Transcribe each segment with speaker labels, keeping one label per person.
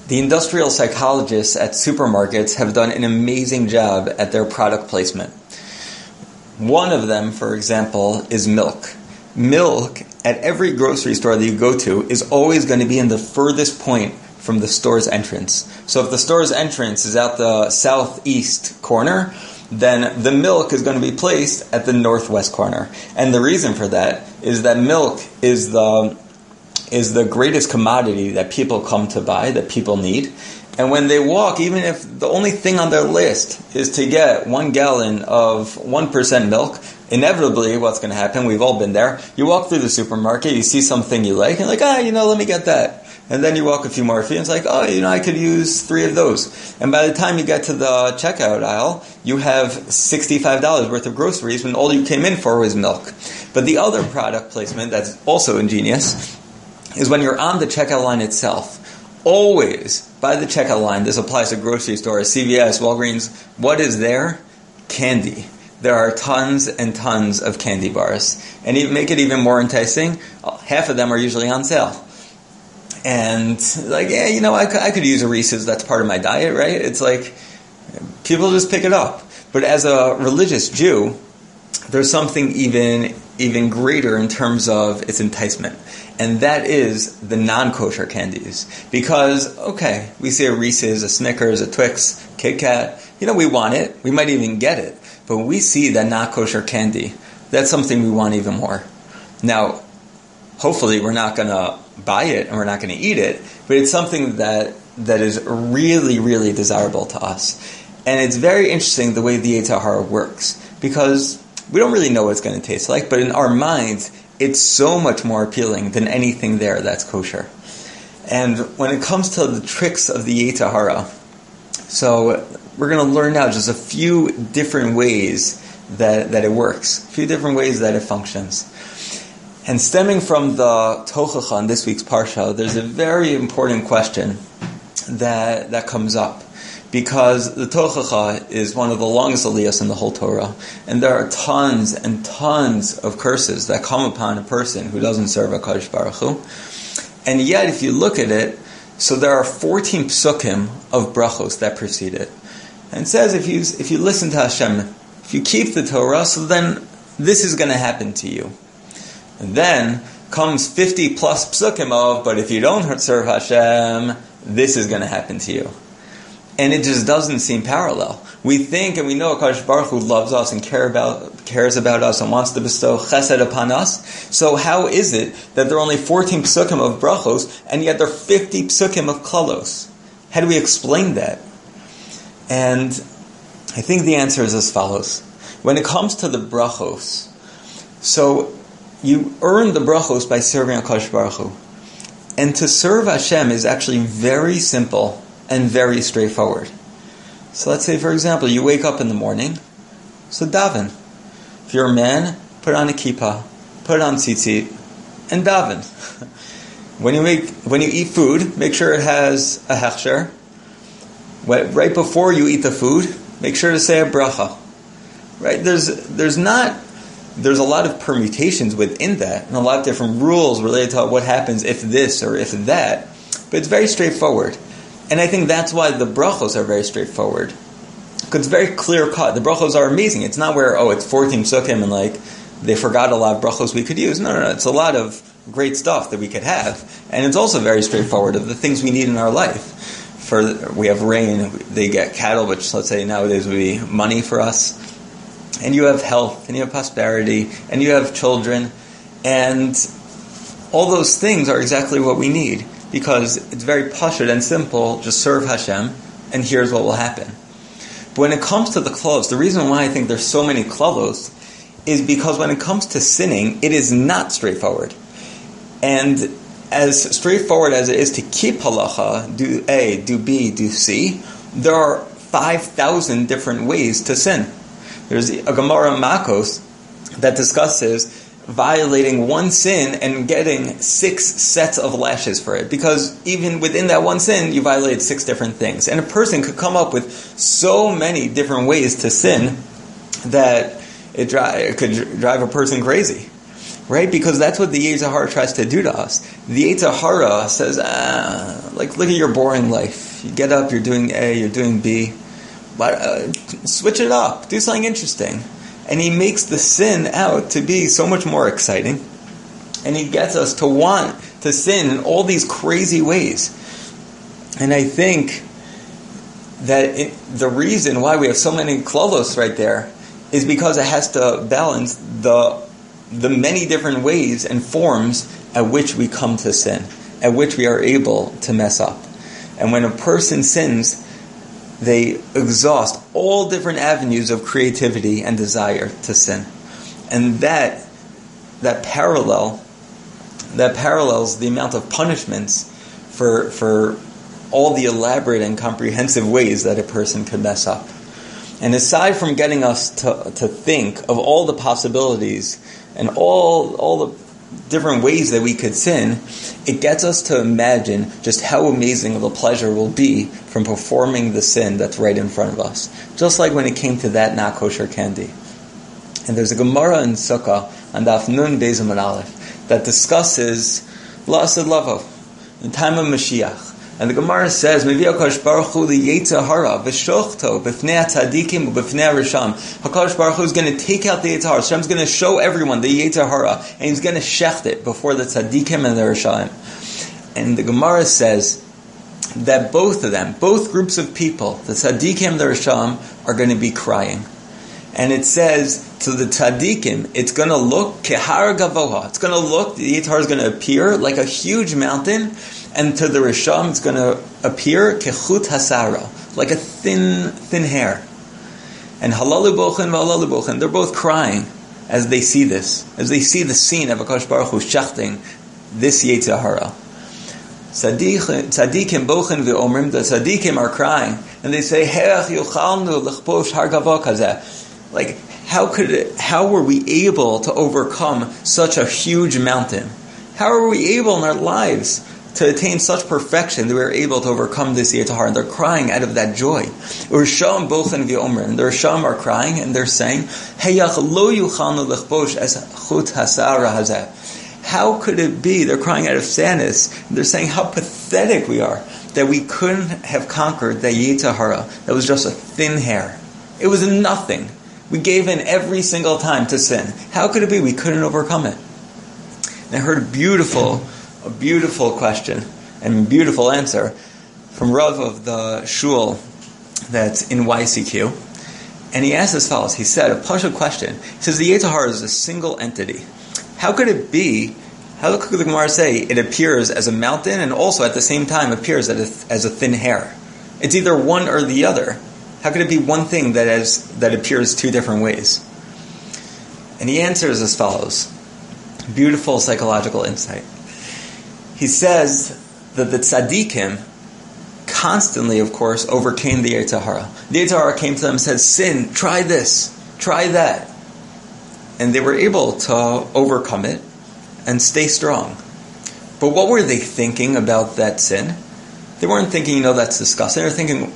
Speaker 1: The industrial psychologists at supermarkets have done an amazing job at their product placement. One of them, for example, is milk. Milk at every grocery store that you go to is always going to be in the furthest point from the store's entrance. So if the store's entrance is out the southeast corner, then the milk is going to be placed at the northwest corner. And the reason for that is that milk is the greatest commodity that people come to buy, that people need. And when they walk, even if the only thing on their list is to get 1 gallon of 1% milk, inevitably what's going to happen, we've all been there, you walk through the supermarket, you see something you like, and you're like, let me get that. And then you walk a few more feet, and it's like, I could use 3 of those. And by the time you get to the checkout aisle, you have $65 worth of groceries when all you came in for was milk. But the other product placement that's also ingenious is when you're on the checkout line itself. Always, by the checkout line, this applies to grocery stores, CVS, Walgreens, what is there? Candy. There are tons and tons of candy bars. And to make it even more enticing, half of them are usually on sale. And I could use a Reese's, that's part of my diet, right? It's like, people just pick it up. But as a religious Jew, there's something even greater in terms of its enticement. And that is the non-kosher candies. Because, we see a Reese's, a Snickers, a Twix, Kit Kat. We want it. We might even get it. But when we see that not-kosher candy, that's something we want even more. Now, hopefully we're not going to buy it and we're not going to eat it, but it's something that is really, really desirable to us. And it's very interesting the way the Yetzer Hara works, because we don't really know what it's going to taste like, but in our minds, it's so much more appealing than anything there that's kosher. And when it comes to the tricks of the Yetzer Hara, so we're going to learn now just a few different ways that it works, a few different ways that it functions. And stemming from the Tochacha in this week's Parsha, there's a very important question that comes up. Because the Tochacha is one of the longest aliyahs in the whole Torah. And there are tons and tons of curses that come upon a person who doesn't serve HaKadosh Baruch Hu. And yet, if you look at it, so there are 14 psukim of brachos that precede it. And it says if you listen to Hashem, if you keep the Torah, so then this is going to happen to you. And then comes 50 plus psukim of, but if you don't serve Hashem, this is going to happen to you. And it just doesn't seem parallel. We think and we know HaKadosh Baruch Hu loves us and cares about us and wants to bestow chesed upon us. So how is it that there are only 14 psukim of brachos and yet there are 50 psukim of klalos? How do we explain that? And I think the answer is as follows. When it comes to the brachos, so you earn the brachos by serving HaKadosh Baruch Hu. And to serve Hashem is actually very simple and very straightforward. So let's say, for example, you wake up in the morning, so daven. If you're a man, put on a kippah, put on tzitzit, and daven. When you eat food, make sure it has a hechsher. Right before you eat the food, make sure to say a bracha. Right? There's a lot of permutations within that, and a lot of different rules related to what happens if this or if that, but it's very straightforward. And I think that's why the brachos are very straightforward. Because it's very clear cut. The brachos are amazing. It's not where, it's 14 psukim and they forgot a lot of brachos we could use. No. It's a lot of great stuff that we could have. And it's also very straightforward of the things we need in our life. We have rain, they get cattle, which let's say nowadays would be money for us. And you have health, and you have prosperity, and you have children. And all those things are exactly what we need. Because it's very pashut and simple, just serve Hashem, and here's what will happen. But when it comes to the klalos, the reason why I think there's so many klalos is because when it comes to sinning, it is not straightforward. And as straightforward as it is to keep halacha, do A, do B, do C, there are 5,000 different ways to sin. There's a Gemara Makos that discusses violating one sin and getting 6 sets of lashes for it. Because even within that one sin, you violated 6 different things. And a person could come up with so many different ways to sin that it could drive a person crazy. right? Because that's what the Yetzer Hara tries to do to us. The Yetzer Hara says, look at your boring life. You get up, you're doing A, you're doing B. But switch it up. Do something interesting. And he makes the sin out to be so much more exciting. And he gets us to want to sin in all these crazy ways. And I think that the reason why we have so many klalos right there is because it has to balance the many different ways and forms at which we come to sin, at which we are able to mess up. And when a person sins, they exhaust all different avenues of creativity and desire to sin. And that parallels the amount of punishments for all the elaborate and comprehensive ways that a person could mess up. And aside from getting us to think of all the possibilities and all the different ways that we could sin, it gets us to imagine just how amazing the pleasure will be from performing the sin that's right in front of us. Just like when it came to that not kosher candy. And there's a Gemara in Sukkah on Daf Nun Beis Amud Aleph that discusses La'asad Lavo, in time of Mashiach. And the Gemara says, Mevi HaKadosh Baruch Hu li Yetzer Hara v'shochto b'fnei tzadikim u'b'fnei risham. HaKadosh Baruch Hu is going to take out the Yetzer Hara. Hashem's going to show everyone the Yetzer Hara, and He's going to shecht it before the tzadikim and the risham. And the Gemara says that both of them, both groups of people, the tzadikim and the risham, are going to be crying. And it says to the tzadikim, it's going to look kehar gavoha. It's going to look, the Yetzer Hara is going to appear like a huge mountain. And to the Risham, it's going to appear kechut hasara, like a thin hair. And halalu bochen v'halalu bochen, they're both crying as they see this, as they see the scene of HaKadosh Baruch Hu shechting this Yetzer Hara. Tzadikim bochen v'omrim, the tzadikim are crying, and they say, Heach yuchalnu l'chposh har gavah kazeh. Like, how were we able to overcome such a huge mountain? How are we able in our lives to attain such perfection that we are able to overcome this Yetzer Hara? And they're crying out of that joy. Risham bochen v'omrim. The Risham are crying and they're saying, Heyach lo yuchalnu l'chposh es chut hasara hazeh. How could it be? They're crying out of sadness. They're saying how pathetic we are that we couldn't have conquered that Yetzer Hara that was just a thin hair. It was nothing. We gave in every single time to sin. How could it be we couldn't overcome it? And I heard a beautiful question and beautiful answer from Rav of the shul that's in YCQ. And he asked as follows. He said, a pashut question. He says, the Yetzer Hara is a single entity. How could it be, how could the Gemara say it appears as a mountain and also at the same time appears as a thin hair? It's either one or the other. How could it be one thing that appears two different ways? And he answers as follows. Beautiful psychological insight. He says that the tzaddikim constantly, of course, overcame the Yetzer Hara. The Yetzer Hara came to them and said, sin, try this, try that. And they were able to overcome it and stay strong. But what were they thinking about that sin? They weren't thinking, that's disgusting. They were thinking,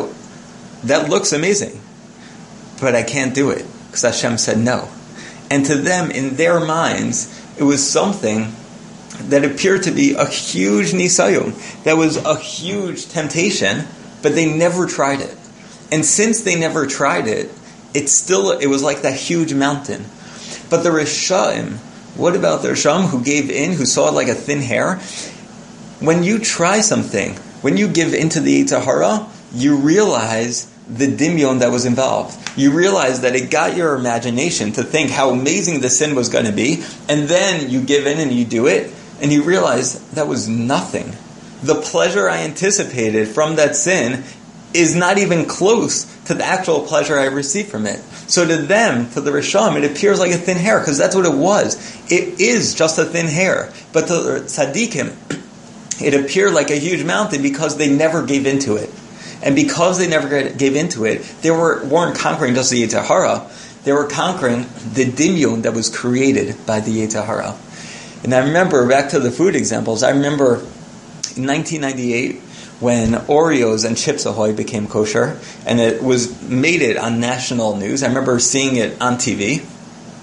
Speaker 1: that looks amazing, but I can't do it because Hashem said no. And to them, in their minds, it was something that appeared to be a huge nisayon, that was a huge temptation, but they never tried it. And since they never tried it, it was like that huge mountain. But the Rishaim, what about the Rishaim who gave in, who saw it like a thin hair? When you try something, when you give into the Yetzer Hara, you realize the dimyon that was involved. You realize that it got your imagination to think how amazing the sin was going to be, and then you give in and you do it, and you realize that was nothing. The pleasure I anticipated from that sin is not even close to the actual pleasure I received from it. So to them, to the Risham, it appears like a thin hair, because that's what it was. It is just a thin hair. But to the tzaddikim, it appeared like a huge mountain because they never gave into it. And because they never gave into it, they weren't conquering just the Yetzer Hara. They were conquering the dimyon that was created by the Yetzer Hara. And I remember, back to the food examples, I remember in 1998 when Oreos and Chips Ahoy became kosher, and it made it on national news. I remember seeing it on TV.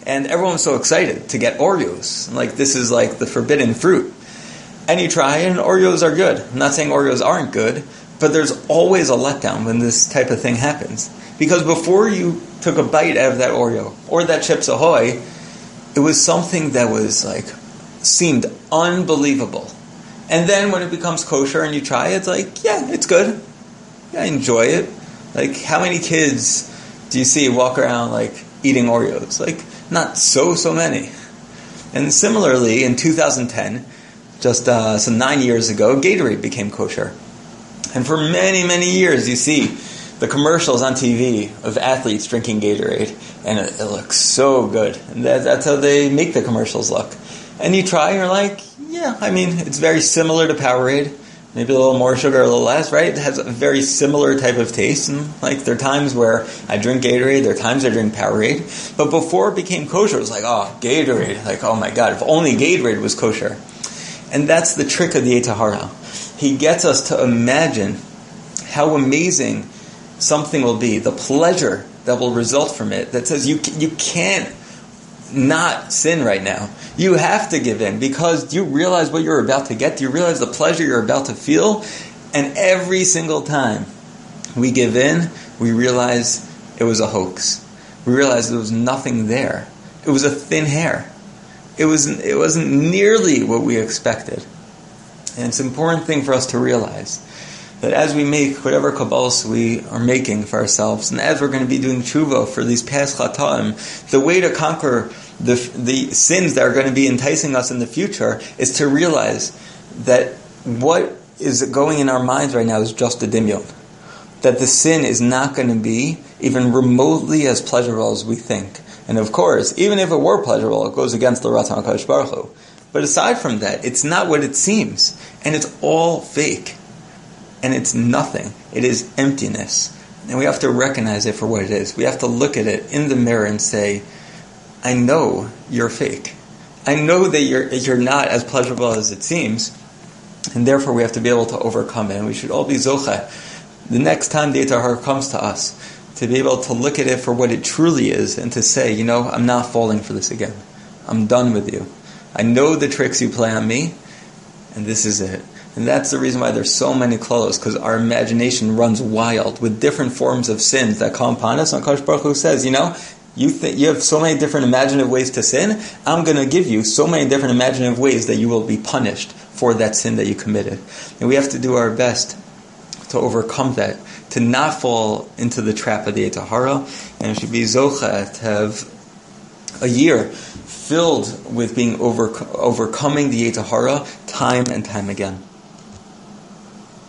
Speaker 1: And everyone's so excited to get Oreos. Like, this is like the forbidden fruit. And you try, and Oreos are good. I'm not saying Oreos aren't good, but there's always a letdown when this type of thing happens. Because before you took a bite out of that Oreo, or that Chips Ahoy, it was something that was like, seemed unbelievable. And then when it becomes kosher and you try it, it's like, yeah, it's good. Yeah, I enjoy it. Like, how many kids do you see walk around like eating Oreos? Like, not so many. And similarly, in 2010, just some 9 years ago, Gatorade became kosher. And for many, many years, you see the commercials on TV of athletes drinking Gatorade, and it looks so good. And that's how they make the commercials look. And you try, and you're like, yeah, I mean, it's very similar to Powerade. Maybe a little more sugar, a little less, right? It has a very similar type of taste. And like, there are times where I drink Gatorade, there are times I drink Powerade. But before it became kosher, it was like, oh, Gatorade. Like, oh my God, if only Gatorade was kosher. And that's the trick of the Yetzer Hara. He gets us to imagine how amazing something will be, the pleasure that will result from it, that says you can't not sin right now. You have to give in, because you realize what you're about to get. You realize the pleasure you're about to feel. And every single time we give in, we realize it was a hoax. We realize there was nothing there. It was a thin hair. It wasn't nearly what we expected. And it's an important thing for us to realize that as we make whatever kabbalas we are making for ourselves, and as we're going to be doing tshuva for these past chataim, the way to conquer the sins that are going to be enticing us in the future is to realize that what is going in our minds right now is just a dimyon. That the sin is not going to be even remotely as pleasurable as we think. And of course, even if it were pleasurable, it goes against the Ratzon HaKadosh Baruch Hu. But aside from that, it's not what it seems. And it's all fake. And it's nothing. It is emptiness. And we have to recognize it for what it is. We have to look at it in the mirror and say, I know you're fake. I know that you're not as pleasurable as it seems. And therefore we have to be able to overcome it. And we should all be zocheh, the next time the Yetzer Hara comes to us, to be able to look at it for what it truly is and to say, I'm not falling for this again. I'm done with you. I know the tricks you play on me, and this is it. And that's the reason why there's so many klalos, because our imagination runs wild with different forms of sins that come upon us. And HaKadosh Baruch Hu says, you have so many different imaginative ways to sin, I'm going to give you so many different imaginative ways that you will be punished for that sin that you committed. And we have to do our best to overcome that, to not fall into the trap of the Yetzer Hara, and it should be zocheh to have a year filled with being overcoming the Yetzer Hara time and time again.